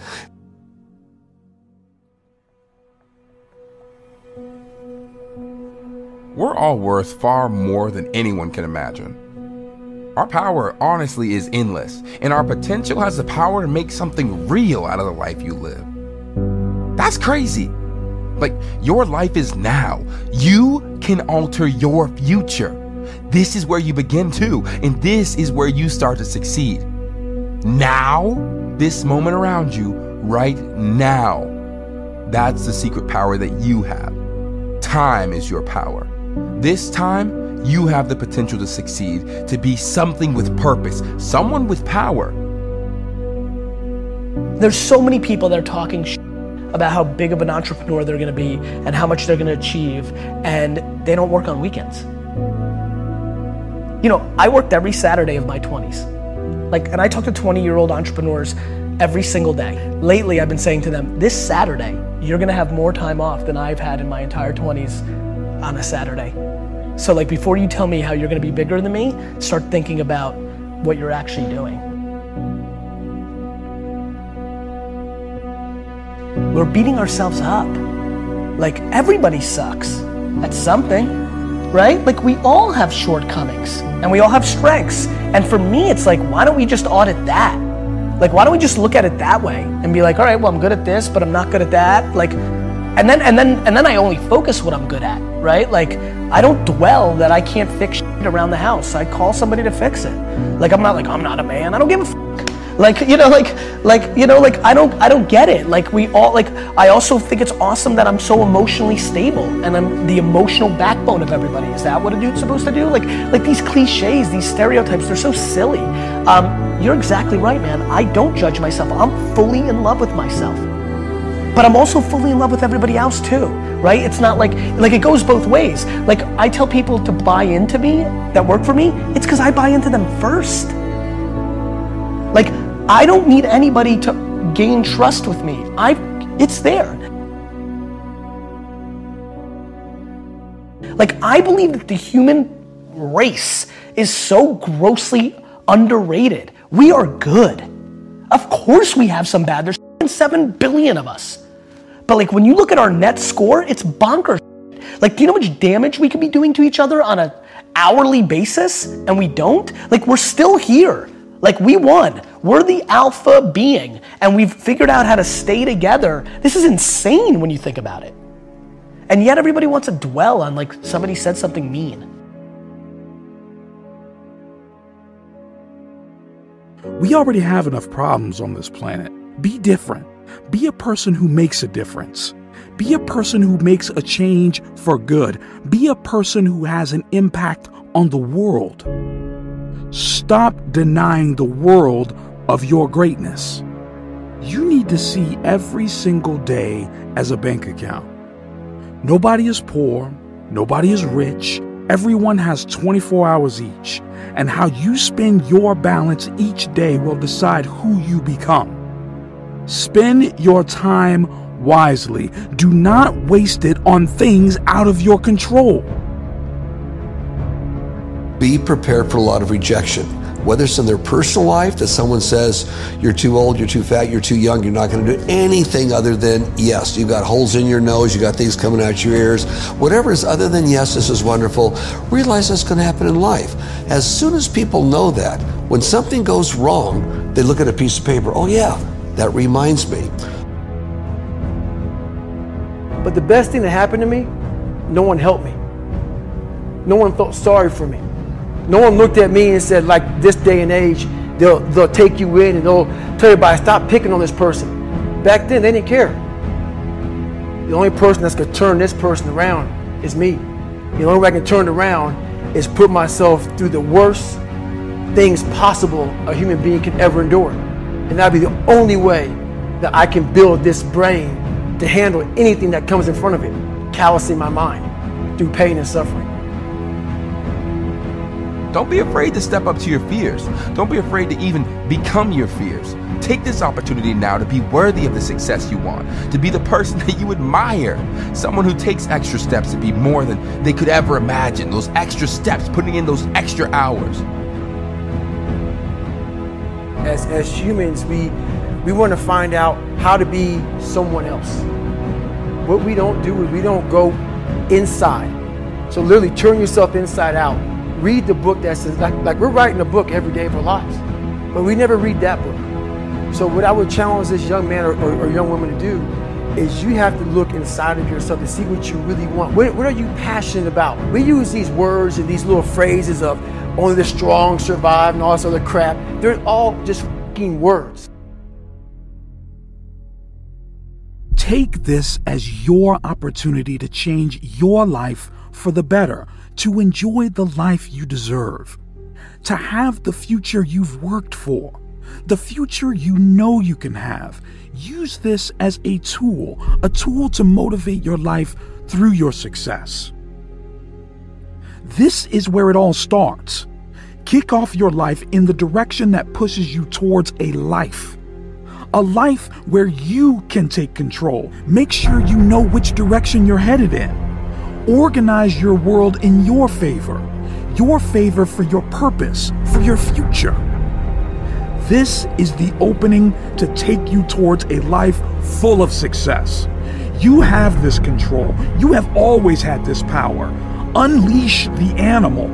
We're all worth far more than anyone can imagine. Our power honestly is endless, and our potential has the power to make something real out of the life you live. That's crazy. Like, your life is now. You can alter your future. This is where you begin too, and this is where you start to succeed. Now, this moment around you, right now. That's the secret power that you have. Time is your power. This time, you have the potential to succeed, to be something with purpose, someone with power. There's so many people that are talking about how big of an entrepreneur they're gonna be and how much they're gonna achieve, and they don't work on weekends. You know, I worked every Saturday of my 20s. And I talk to 20-year-old entrepreneurs every single day. Lately, I've been saying to them, this Saturday, you're gonna have more time off than I've had in my entire 20s on a Saturday. So before you tell me how you're gonna be bigger than me, start thinking about what you're actually doing. We're beating ourselves up. Everybody sucks at something, right? We all have shortcomings and we all have strengths. And for me, it's why don't we just audit that? Why don't we just look at it that way and be all right, well, I'm good at this, but I'm not good at that. And then I only focus what I'm good at, right? I don't dwell that I can't fix shit around the house. I call somebody to fix it. I'm not I'm not a man. I don't give a fuck. I don't get it. We all, I also think it's awesome that I'm so emotionally stable and I'm the emotional backbone of everybody. Is that what a dude's supposed to do? These cliches, these stereotypes, they're so silly. You're exactly right, man. I don't judge myself. I'm fully in love with myself. But I'm also fully in love with everybody else too, right? It's not it goes both ways. I tell people to buy into me, that work for me, it's because I buy into them first. I don't need anybody to gain trust with me. It's there. I believe that the human race is so grossly underrated. We are good. Of course we have some bad. There's 7 billion of us. But when you look at our net score, it's bonkers. Do you know how much damage we could be doing to each other on an hourly basis? And we don't? We're still here. We won. We're the alpha being, and we've figured out how to stay together. This is insane when you think about it. And yet everybody wants to dwell on somebody said something mean. We already have enough problems on this planet. Be different. Be a person who makes a difference. Be a person who makes a change for good. Be a person who has an impact on the world. Stop denying the world of your greatness. You need to see every single day as a bank account. Nobody is poor. Nobody is rich. Everyone has 24 hours each. And how you spend your balance each day will decide who you become. Spend your time wisely. Do not waste it on things out of your control. Be prepared for a lot of rejection, whether it's in their personal life that someone says, you're too old, you're too fat, you're too young, you're not going to do anything other than yes. You've got holes in your nose, you got things coming out your ears. Whatever is other than yes, this is wonderful. Realize that's going to happen in life. As soon as people know that, when something goes wrong, they look at a piece of paper. Oh yeah, that reminds me. But the best thing that happened to me, no one helped me. No one felt sorry for me. No one looked at me and said, this day and age, they'll take you in and they'll tell everybody, stop picking on this person. Back then, they didn't care. The only person that's going to turn this person around is me. The only way I can turn it around is put myself through the worst things possible a human being can ever endure. And that'll be the only way that I can build this brain to handle anything that comes in front of it, callousing my mind through pain and suffering. Don't be afraid to step up to your fears. Don't be afraid to even become your fears. Take this opportunity now to be worthy of the success you want, to be the person that you admire, someone who takes extra steps to be more than they could ever imagine, those extra steps, putting in those extra hours. as humans, we want to find out how to be someone else. What we don't do is we don't go inside. So literally turn yourself inside out. Read the book that says, like we're writing a book every day of our lives, but we never read that book. So what I would challenge this young man or young woman to do is you have to look inside of yourself to see what you really want. What are you passionate about? We use these words and these little phrases of only the strong survive and all this other crap. They're all just fucking words. Take this as your opportunity to change your life for the better, to enjoy the life you deserve, to have the future you've worked for, the future you know you can have. Use this as a tool to motivate your life through your success. This is where it all starts. Kick off your life in the direction that pushes you towards a life where you can take control. Make sure you know which direction you're headed in. Organize your world in your favor for your purpose, for your future. This is the opening to take you towards a life full of success. You have this control. You have always had this power. Unleash the animal.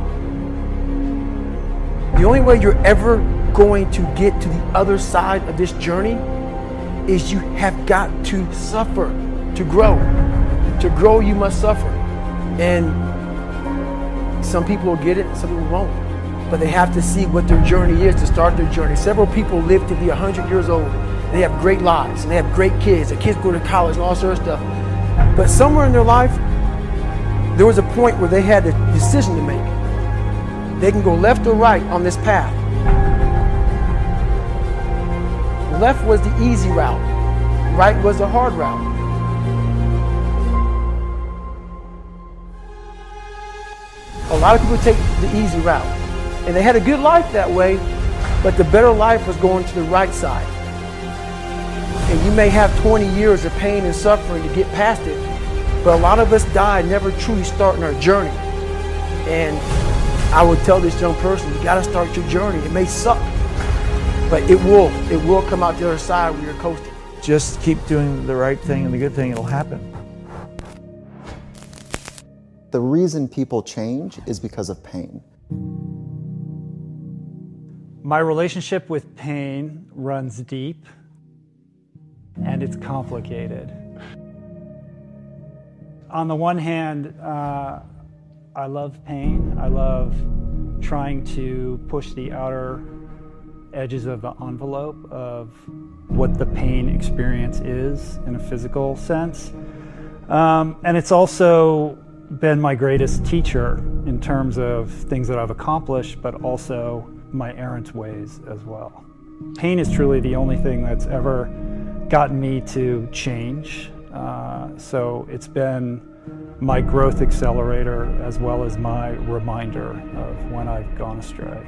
The only way you're ever going to get to the other side of this journey is you have got to suffer to grow. To grow, you must suffer. And some people will get it, some people won't. But they have to see what their journey is to start their journey. Several people live to be 100 years old. They have great lives, and they have great kids. Their kids go to college and all sorts of stuff. But somewhere in their life, there was a point where they had a decision to make. They can go left or right on this path. Left was the easy route. Right was the hard route. A lot of people take the easy route. And they had a good life that way, but the better life was going to the right side. And you may have 20 years of pain and suffering to get past it, but a lot of us die never truly starting our journey. And I would tell this young person, you gotta start your journey. It may suck, but it will come out the other side where you're coasting. Just keep doing the right thing and the good thing, it'll happen. The reason people change is because of pain. My relationship with pain runs deep, and it's complicated. On the one hand, I love pain. I love trying to push the outer edges of the envelope of what the pain experience is in a physical sense. And it's also been my greatest teacher in terms of things that I've accomplished, but also my errant ways as well. Pain is truly the only thing that's ever gotten me to change. So it's been my growth accelerator as well as my reminder of when I've gone astray.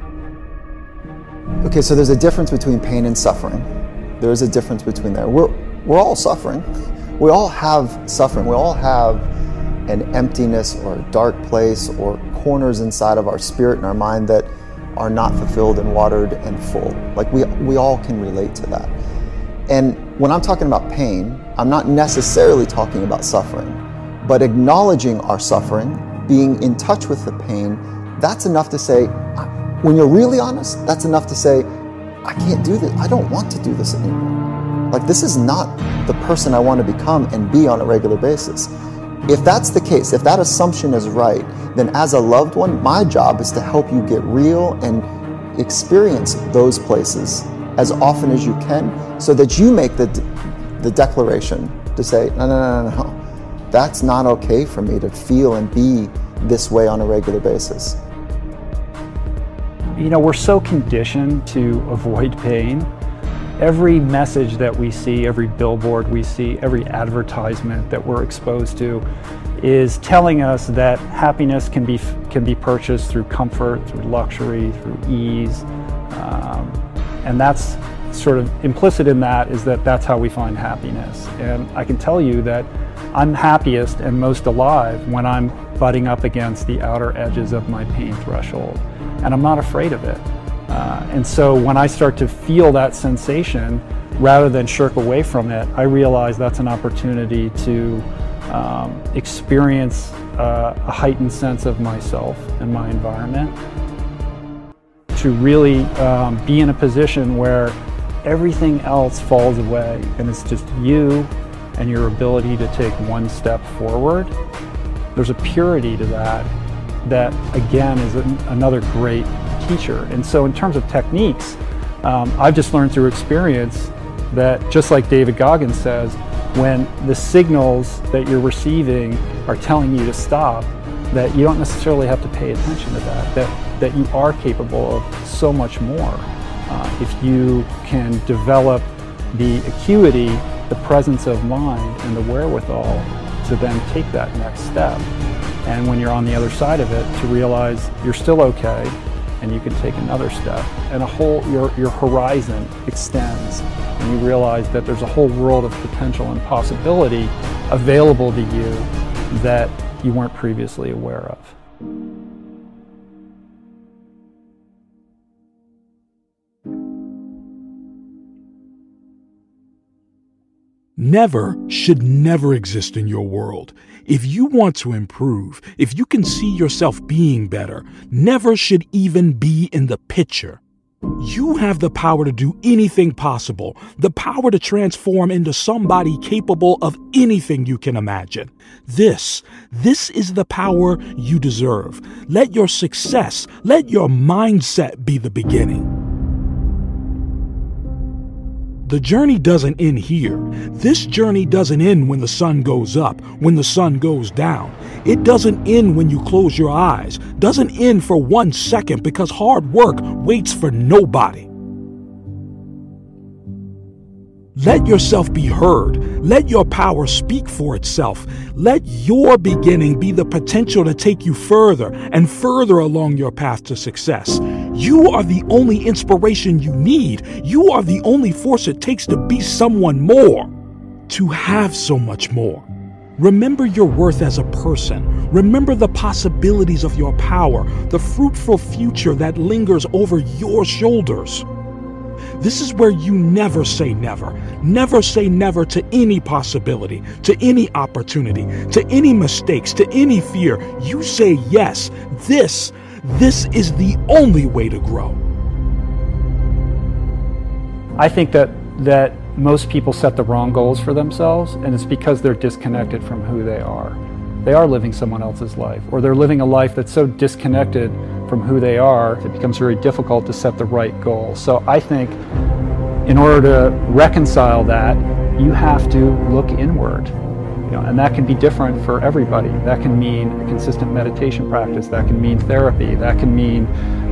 Okay, so there's a difference between pain and suffering. There is a difference between there. We're all suffering. We all have suffering. We all have an emptiness or a dark place or corners inside of our spirit and our mind that are not fulfilled and watered and full. Like we all can relate to that. And when I'm talking about pain, I'm not necessarily talking about suffering, but acknowledging our suffering, being in touch with the pain, that's enough to say, when you're really honest, that's enough to say, I can't do this. I don't want to do this anymore. Like, this is not the person I want to become and be on a regular basis. If that's the case, if that assumption is right, then as a loved one, my job is to help you get real and experience those places as often as you can so that you make the declaration to say, no. That's not okay for me to feel and be this way on a regular basis. You know, we're so conditioned to avoid pain. Every message that we see, every billboard we see, every advertisement that we're exposed to is telling us that happiness can be purchased through comfort, through luxury, through ease. And that's sort of implicit in that is that that's how we find happiness. And I can tell you that I'm happiest and most alive when I'm butting up against the outer edges of my pain threshold. And I'm not afraid of it. And so when I start to feel that sensation, rather than shirk away from it, I realize that's an opportunity to experience a heightened sense of myself and my environment, to really be in a position where everything else falls away and it's just you and your ability to take one step forward. There's a purity to that again is another great teacher. And so in terms of techniques, I've just learned through experience that, just like David Goggins says, when the signals that you're receiving are telling you to stop, that you don't necessarily have to pay attention to that you are capable of so much more if you can develop the acuity, the presence of mind, and the wherewithal to then take that next step. And when you're on the other side of it, to realize you're still okay and you can take another step, and your horizon extends, and you realize that there's a whole world of potential and possibility available to you that you weren't previously aware of. Never should never exist in your world. If you want to improve, if you can see yourself being better, never should even be in the picture. You have the power to do anything possible, the power to transform into somebody capable of anything you can imagine. This is the power you deserve. Let your success, let your mindset be the beginning. The journey doesn't end here. This journey doesn't end when the sun goes up, when the sun goes down. It doesn't end when you close your eyes. Doesn't end for 1 second, because hard work waits for nobody. Let yourself be heard. Let your power speak for itself. Let your beginning be the potential to take you further and further along your path to success. You are the only inspiration you need. You are the only force it takes to be someone more, to have so much more. Remember your worth as a person. Remember the possibilities of your power, the fruitful future that lingers over your shoulders. This is where you never say never. Never say never to any possibility, to any opportunity, to any mistakes, to any fear. You say yes. This is the only way to grow. I think that most people set the wrong goals for themselves, and it's because they're disconnected from who they are. They are living someone else's life, or they're living a life that's so disconnected from who they are, it becomes very difficult to set the right goal. So I think in order to reconcile that, you have to look inward. And that can be different for everybody. That can mean a consistent meditation practice. That can mean therapy. That can mean,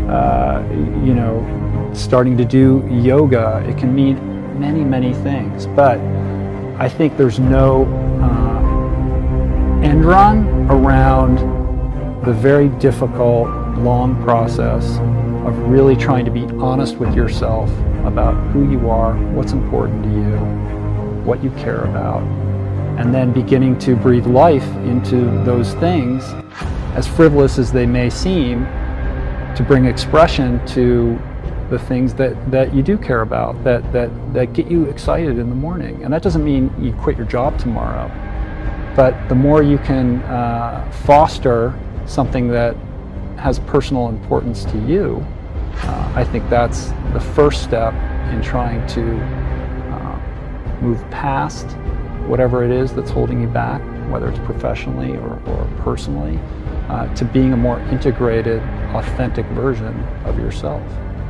starting to do yoga. It can mean many, many things. But I think there's no end run around the very difficult, long process of really trying to be honest with yourself about who you are, what's important to you, what you care about, and then beginning to breathe life into those things, as frivolous as they may seem, to bring expression to the things that you do care about, that get you excited in the morning. And that doesn't mean you quit your job tomorrow, but the more you can foster something that has personal importance to you, I think that's the first step in trying to move past whatever it is that's holding you back, whether it's professionally or personally, to being a more integrated, authentic version of yourself.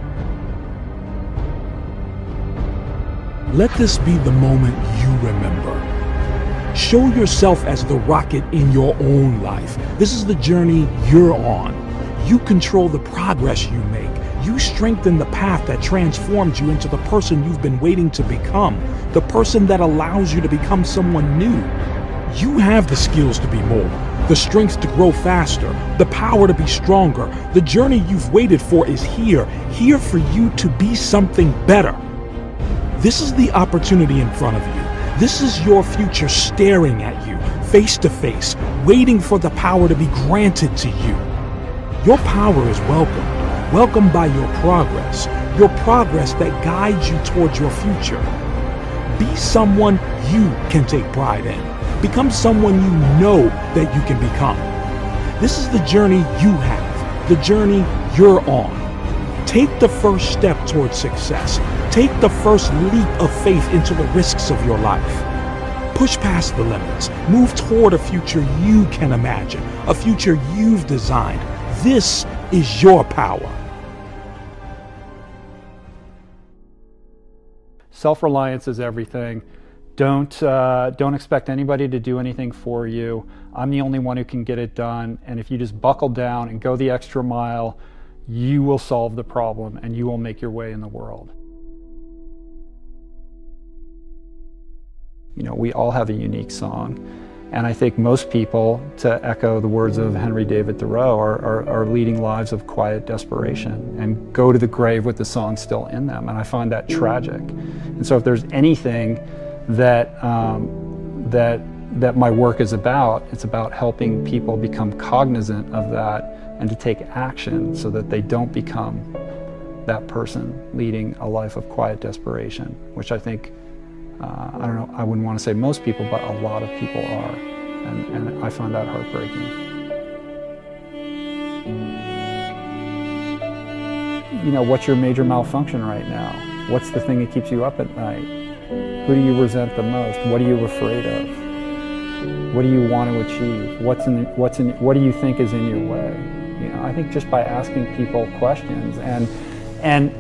Let this be the moment you remember. Show yourself as the rocket in your own life. This is the journey you're on. You control the progress you make. You strengthen the path that transforms you into the person you've been waiting to become, the person that allows you to become someone new. You have the skills to be more, the strength to grow faster, the power to be stronger. The journey you've waited for is here for you to be something better. This is the opportunity in front of you. This is your future staring at you, face to face, waiting for the power to be granted to you. Your power is welcome. welcomed by your progress that guides you towards your future. Be someone you can take pride in. Become someone you know that you can become. This is the journey you have, the journey you're on. Take the first step towards success. Take the first leap of faith into the risks of your life. Push past the limits. Move toward a future you can imagine, a future you've designed. This is your power. Self-reliance is everything. Don't expect anybody to do anything for you. I'm the only one who can get it done. And if you just buckle down and go the extra mile, you will solve the problem and you will make your way in the world. You know, we all have a unique song. And I think most people, to echo the words of Henry David Thoreau, are leading lives of quiet desperation and go to the grave with the song still in them. And I find that tragic. And so if there's anything that my work is about, it's about helping people become cognizant of that and to take action so that they don't become that person leading a life of quiet desperation, which I think, I don't know, I wouldn't want to say most people, but a lot of people are. And I find that heartbreaking. You know, what's your major malfunction right now? What's the thing that keeps you up at night? Who do you resent the most? What are you afraid of? What do you want to achieve? What do you think is in your way? You know, I think just by asking people questions and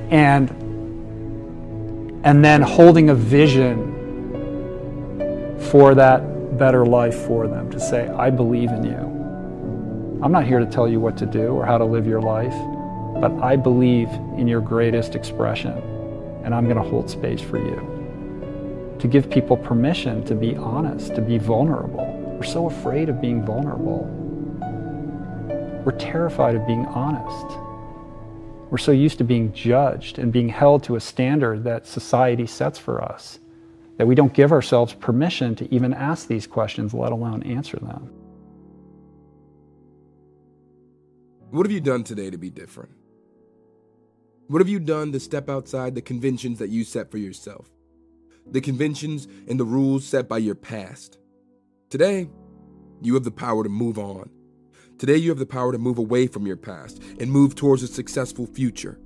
then holding a vision for that better life for them, to say, I believe in you. I'm not here to tell you what to do or how to live your life, but I believe in your greatest expression, and I'm going to hold space for you. To give people permission to be honest, to be vulnerable. We're so afraid of being vulnerable. We're terrified of being honest. We're so used to being judged and being held to a standard that society sets for us that we don't give ourselves permission to even ask these questions, let alone answer them. What have you done today to be different? What have you done to step outside the conventions that you set for yourself? The conventions and the rules set by your past. Today, you have the power to move on. Today, you have the power to move away from your past and move towards a successful future.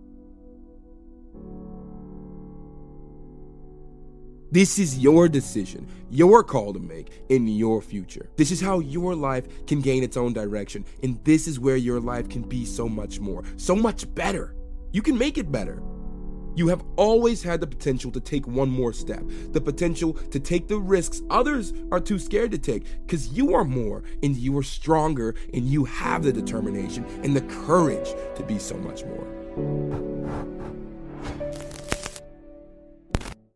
This is your decision, your call to make in your future. This is how your life can gain its own direction, and this is where your life can be so much more, so much better. You can make it better. You have always had the potential to take one more step, the potential to take the risks others are too scared to take, because you are more and you are stronger and you have the determination and the courage to be so much more.